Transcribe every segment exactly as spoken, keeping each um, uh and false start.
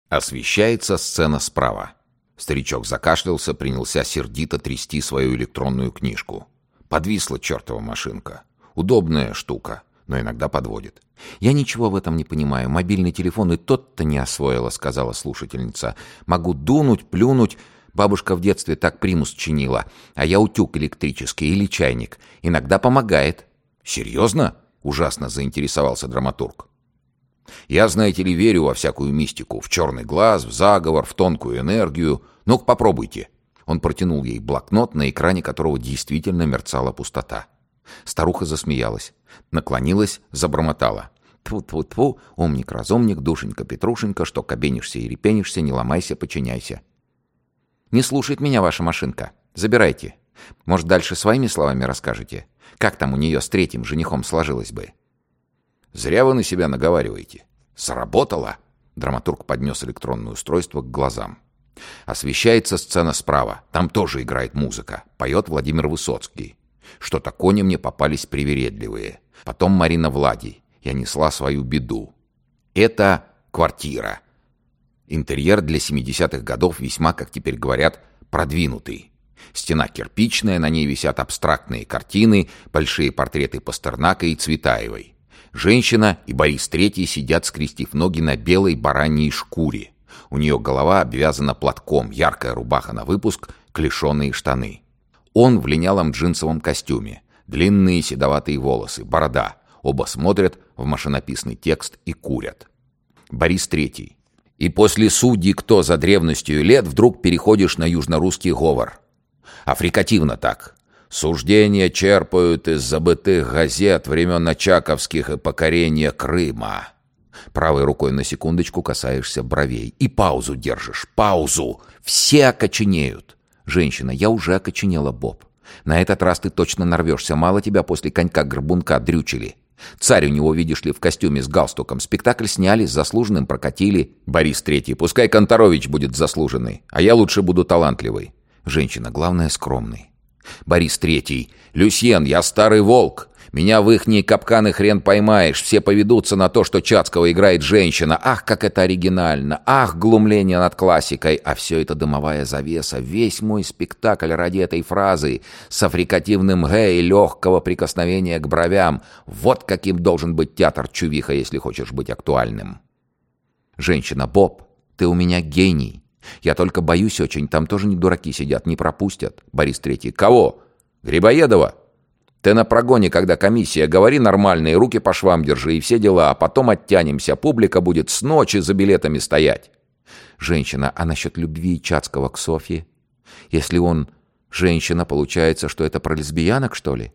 Освещается сцена справа. Старичок закашлялся, принялся сердито трясти свою электронную книжку. Подвисла чертова машинка. Удобная штука, но иногда подводит. «Я ничего в этом не понимаю. Мобильный телефон и тот-то не освоила», — сказала слушательница. «Могу дунуть, плюнуть. Бабушка в детстве так примус чинила. А я утюг электрический или чайник. Иногда помогает». «Серьезно?» — ужасно заинтересовался драматург. «Я, знаете ли, верю во всякую мистику. В черный глаз, в заговор, в тонкую энергию. Ну-ка, попробуйте». Он протянул ей блокнот, на экране которого действительно мерцала пустота. Старуха засмеялась, наклонилась, забормотала. «Тьфу-тьфу-тьфу, умник-разумник, душенька-петрушенька, что кабенишься и репенишься, не ломайся, подчиняйся». «Не слушает меня ваша машинка. Забирайте. Может, дальше своими словами расскажете? Как там у нее с третьим женихом сложилось бы?» «Зря вы на себя наговариваете. Сработало!» Драматург поднес электронное устройство к глазам. Освещается сцена справа. Там тоже играет музыка. Поет Владимир Высоцкий. Что-то кони мне попались привередливые. Потом Марина Влади. Я несла свою беду. Это квартира. Интерьер для семидесятых годов весьма, как теперь говорят, продвинутый. Стена кирпичная, на ней висят абстрактные картины, большие портреты Пастернака и Цветаевой. Женщина и Борис Третий сидят, скрестив ноги на белой бараньей шкуре. У нее голова обвязана платком, яркая рубаха на выпуск, клешеные штаны. Он в линялом джинсовом костюме, длинные седоватые волосы, борода. Оба смотрят в машинописный текст и курят. Борис Третий. И после судьи «Кто за древностью лет» вдруг переходишь на южнорусский говор. Африкативно так. Суждения черпают из забытых газет времен очаковских и покорения Крыма. Правой рукой на секундочку касаешься бровей. И паузу держишь. Паузу. Все окоченеют. Женщина, я уже окоченела, Боб. На этот раз ты точно нарвешься. Мало тебя после конька-горбунка дрючили. Царь у него, видишь ли, в костюме с галстуком. Спектакль сняли, с заслуженным прокатили. Борис Третий, пускай Конторович будет заслуженный, а я лучше буду талантливый. Женщина, главное, скромный. Борис Третий, Люсьен, я старый волк. Меня в ихние капканы хрен поймаешь. Все поведутся на то, что Чацкого играет женщина. Ах, как это оригинально. Ах, глумление над классикой. А все это дымовая завеса. Весь мой спектакль ради этой фразы с африкативным «г» и легкого прикосновения к бровям. Вот каким должен быть театр Чувиха, если хочешь быть актуальным. Женщина, Боб, ты у меня гений. Я только боюсь очень, там тоже не дураки сидят, не пропустят. Борис Третий, кого? Грибоедова? Ты на прогоне, когда комиссия, говори нормально и руки по швам держи, и все дела, а потом оттянемся, публика будет с ночи за билетами стоять. Женщина, а насчет любви Чацкого к Софье? Если он женщина, получается, что это про лесбиянок, что ли?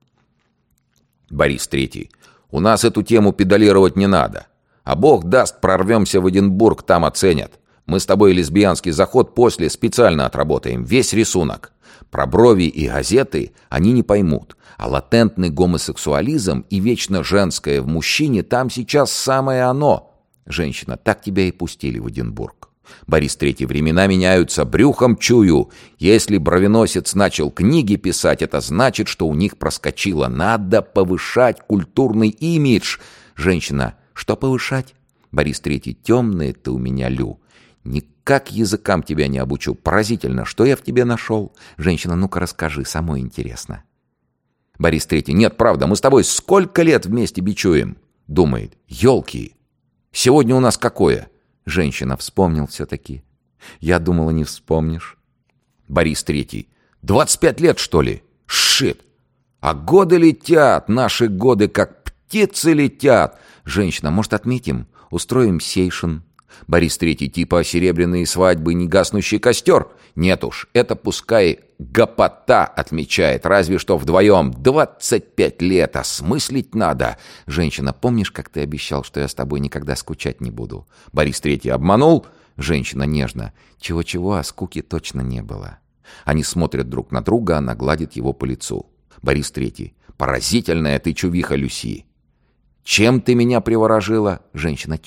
Борис Третий, у нас эту тему педалировать не надо. А бог даст, прорвемся в Эдинбург, там оценят. Мы с тобой лесбиянский заход после специально отработаем, весь рисунок. Про брови и газеты они не поймут, а латентный гомосексуализм и вечно женское в мужчине там сейчас самое оно. Женщина, так тебя и пустили в Эдинбург. Борис Третий, времена меняются, брюхом чую. Если бровеносец начал книги писать, это значит, что у них проскочило. Надо повышать культурный имидж. Женщина, что повышать? Борис Третий, темные ты у меня, Лю. Никак языкам тебя не обучу. Поразительно, что я в тебе нашел? Женщина, ну-ка расскажи, самой интересно. Борис Третий, нет, правда, мы с тобой сколько лет вместе бичуем? Думает, елки, сегодня у нас какое? Женщина, вспомнил все-таки. Я думала, не вспомнишь. Борис Третий, двадцать пять лет, что ли? Шит! А годы летят, наши годы, как птицы летят. Женщина, может, отметим? Устроим сейшн. Борис Третий, типа серебряные свадьбы, негаснущий костер? Нет уж, это пускай гопота отмечает, разве что вдвоем. Двадцать пять лет, осмыслить надо. Женщина, помнишь, как ты обещал, что я с тобой никогда скучать не буду? Борис Третий, обманул? Женщина нежно. Чего-чего, а скуки точно не было. Они смотрят друг на друга, она гладит его по лицу. Борис Третий, поразительная ты чувиха, Люси. Чем ты меня приворожила? Женщина, чем?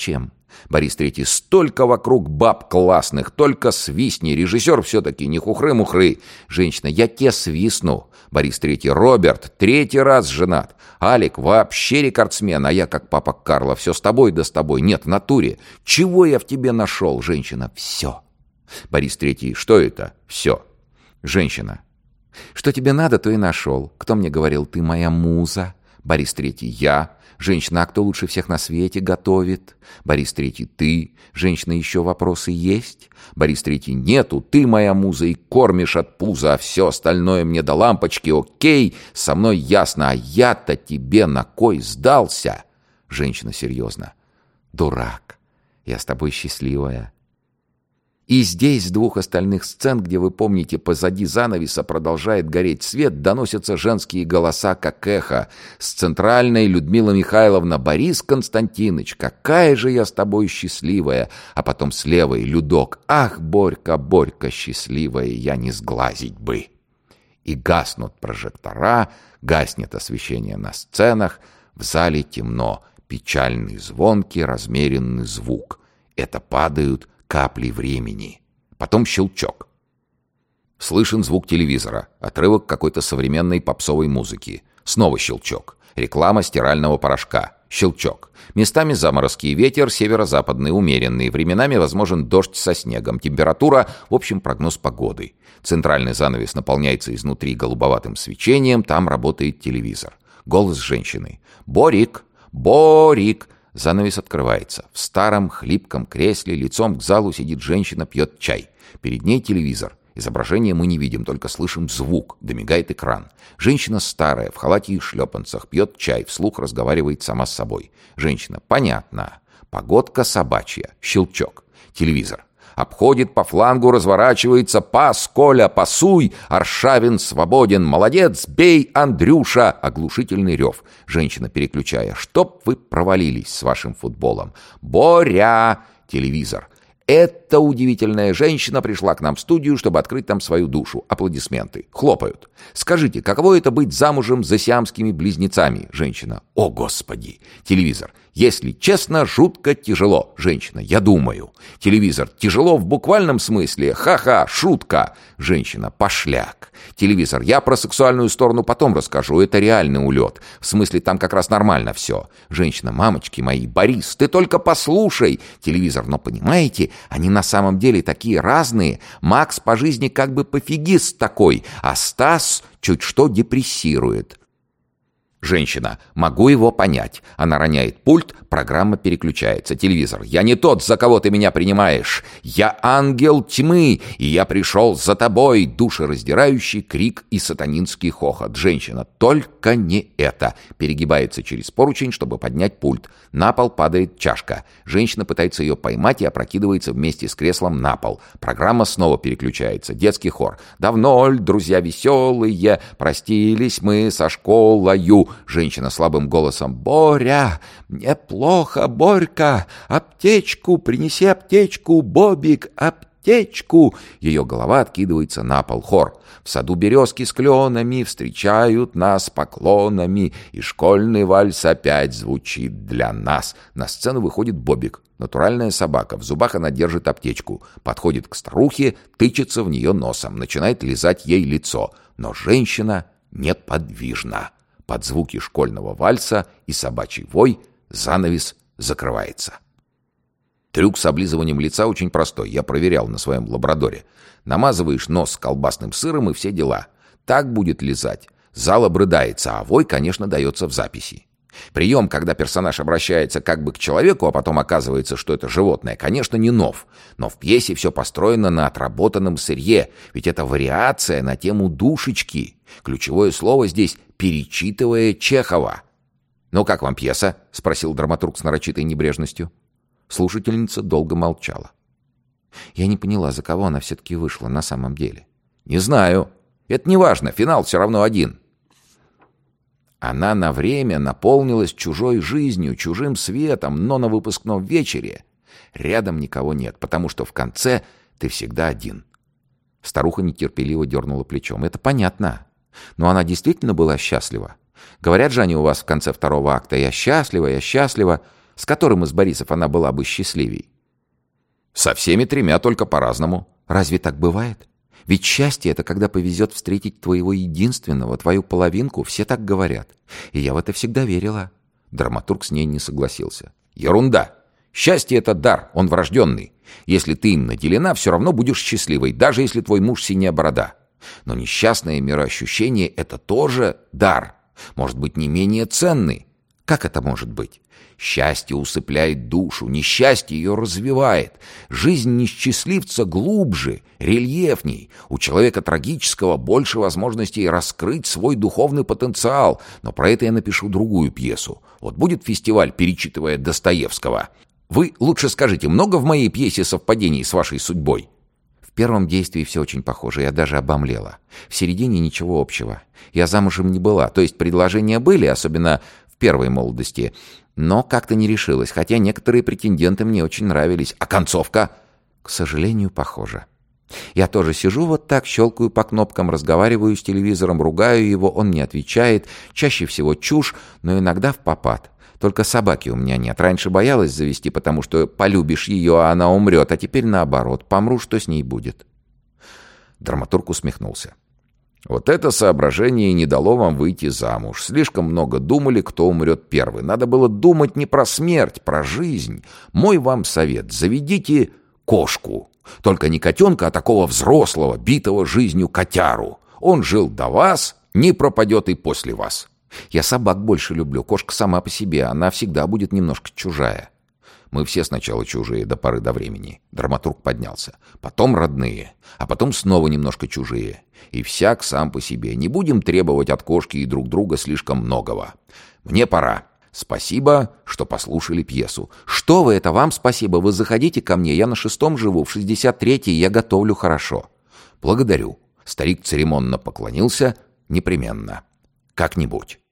Борис Третий: столько вокруг баб классных, только свистни. Режиссер все-таки не хухры-мухры. Женщина: я те свистну. Борис Третий: Роберт, третий раз женат. Алик вообще рекордсмен, а я как папа Карло. Все с тобой да с тобой. Нет, в натуре. Чего я в тебе нашел? Женщина: все. Борис Третий: что это? Все. Женщина: что тебе надо, то и нашел. Кто мне говорил, ты моя муза? Борис Третий: я. Женщина: а кто лучше всех на свете готовит? Борис Третий: ты. Женщина: еще вопросы есть? Борис Третий: нету, ты моя муза и кормишь от пуза, а все остальное мне до лампочки, окей, со мной ясно, а я-то тебе на кой сдался? Женщина серьезно: дурак, я с тобой счастливая. И здесь, с двух остальных сцен, где, вы помните, позади занавеса продолжает гореть свет, доносятся женские голоса, как эхо. С центральной: Людмила Михайловна: Борис Константинович, какая же я с тобой счастливая. А потом с левой: Людок: ах, Борька, Борька, счастливая, я не сглазить бы. И гаснут прожектора, гаснет освещение на сценах, в зале темно, печальный, звонкий, размеренный звук. Это падают капли времени. Потом щелчок. Слышен звук телевизора, отрывок какой-то современной попсовой музыки. Снова щелчок. Реклама стирального порошка. Щелчок. Местами заморозки и ветер северо-западный, умеренный. Временами возможен дождь со снегом. Температура, в общем, прогноз погоды. Центральный занавес наполняется изнутри голубоватым свечением. Там работает телевизор. Голос женщины: «Борик! Борик!» Занавес открывается. В старом хлипком кресле лицом к залу сидит женщина, пьет чай. Перед ней телевизор. Изображение мы не видим, только слышим звук. Домигает экран. Женщина старая, в халате и шлепанцах, пьет чай, вслух разговаривает сама с собой. Женщина: понятно. Погодка собачья. Щелчок. Телевизор. Обходит по флангу, разворачивается. Пас, Коля, пасуй! Аршавин свободен. Молодец, бей, Андрюша! Оглушительный рев. Женщина, переключая: чтоб вы провалились с вашим футболом. Боря! Телевизор. Эта удивительная женщина пришла к нам в студию, чтобы открыть там свою душу. Аплодисменты. Хлопают. Скажите, каково это быть замужем за сиамскими близнецами? Женщина: о, Господи! Телевизор. Если честно, жутко тяжело. Женщина: я думаю. Телевизор. Тяжело в буквальном смысле. Ха-ха, шутка. Женщина: пошляк. Телевизор. Я про сексуальную сторону потом расскажу. Это реальный улет. В смысле, там как раз нормально все. Женщина: мамочки мои, Борис, ты только послушай. Телевизор: но понимаете, они на самом деле такие разные. Макс по жизни как бы пофигист такой, а Стас чуть что депрессирует. Женщина: могу его понять. Она роняет пульт, программа переключается. Телевизор: я не тот, за кого ты меня принимаешь. Я ангел тьмы, и я пришел за тобой. Душераздирающий крик и сатанинский хохот. Женщина: только не это. Перегибается через поручень, чтобы поднять пульт. На пол падает чашка. Женщина пытается ее поймать и опрокидывается вместе с креслом на пол. Программа снова переключается. Детский хор: давно ль, друзья веселые, простились мы со школою. Женщина слабым голосом: Боря, мне плохо, Борька, аптечку, принеси аптечку, Бобик, аптечку. Ее голова откидывается на пол. Хор: в саду березки с кленами встречают нас поклонами, и школьный вальс опять звучит для нас. На сцену выходит Бобик. Натуральная собака. В зубах она держит аптечку. Подходит к старухе, тычется в нее носом, начинает лизать ей лицо. Но женщина неподвижна. Под звуки школьного вальса и собачий вой занавес закрывается. Трюк с облизыванием лица очень простой. Я проверял на своем лабрадоре. Намазываешь нос колбасным сыром и все дела. Так будет лизать. Зал обрыдается, а вой, конечно, дается в записи. Прием, когда персонаж обращается как бы к человеку, а потом оказывается, что это животное, конечно, не нов. Но в пьесе все построено на отработанном сырье, ведь это вариация на тему душечки. Ключевое слово здесь «перечитывая Чехова». «Ну как вам пьеса?» — спросил драматург с нарочитой небрежностью. Слушательница долго молчала. Я не поняла, за кого она все-таки вышла на самом деле. «Не знаю. Это не важно, финал все равно один». Она на время наполнилась чужой жизнью, чужим светом, но на выпускном вечере рядом никого нет, потому что в конце ты всегда один. Старуха нетерпеливо дернула плечом. Это понятно. Но она действительно была счастлива. Говорят же они у вас в конце второго акта: «Я счастлива, я счастлива». С которым из Борисов она была бы счастливей? Со всеми тремя, только по-разному. Разве так бывает? Ведь счастье — это когда повезет встретить твоего единственного, твою половинку, все так говорят. И я в это всегда верила. Драматург с ней не согласился. Ерунда! Счастье — это дар, он врожденный. Если ты им наделена, все равно будешь счастливой, даже если твой муж синяя борода. Но несчастное мироощущение — это тоже дар. Может быть, не менее ценный. Как это может быть? Счастье усыпляет душу, несчастье ее развивает. Жизнь несчастливца глубже, рельефней. У человека трагического больше возможностей раскрыть свой духовный потенциал. Но про это я напишу другую пьесу. Вот будет фестиваль, перечитывая Достоевского. Вы лучше скажите, много в моей пьесе совпадений с вашей судьбой? В первом действии все очень похоже, я даже обомлела. В середине ничего общего. Я замужем не была, то есть предложения были, особенно в первой молодости, но как-то не решилась, хотя некоторые претенденты мне очень нравились. А концовка? К сожалению, похожа. Я тоже сижу вот так, щелкаю по кнопкам, разговариваю с телевизором, ругаю его, он не отвечает. Чаще всего чушь, но иногда впопад. Только собаки у меня нет. Раньше боялась завести, потому что полюбишь ее, а она умрет, а теперь наоборот. Помру, что с ней будет? Драматург усмехнулся. Вот это соображение не дало вам выйти замуж. Слишком много думали, кто умрет первый. Надо было думать не про смерть, про жизнь. Мой вам совет: заведите кошку. Только не котенка, а такого взрослого, битого жизнью котяру. Он жил до вас, не пропадет и после вас. Я собак больше люблю. Кошка сама по себе, она всегда будет немножко чужая. Мы все сначала чужие до поры до времени. Драматург поднялся. Потом родные, а потом снова немножко чужие. И всяк сам по себе. Не будем требовать от кошки и друг друга слишком многого. Мне пора. Спасибо, что послушали пьесу. Что вы, это вам спасибо. Вы заходите ко мне. Я на шестом живу, в шестьдесят третий я готовлю хорошо. Благодарю. Старик церемонно поклонился. Непременно. Как-нибудь.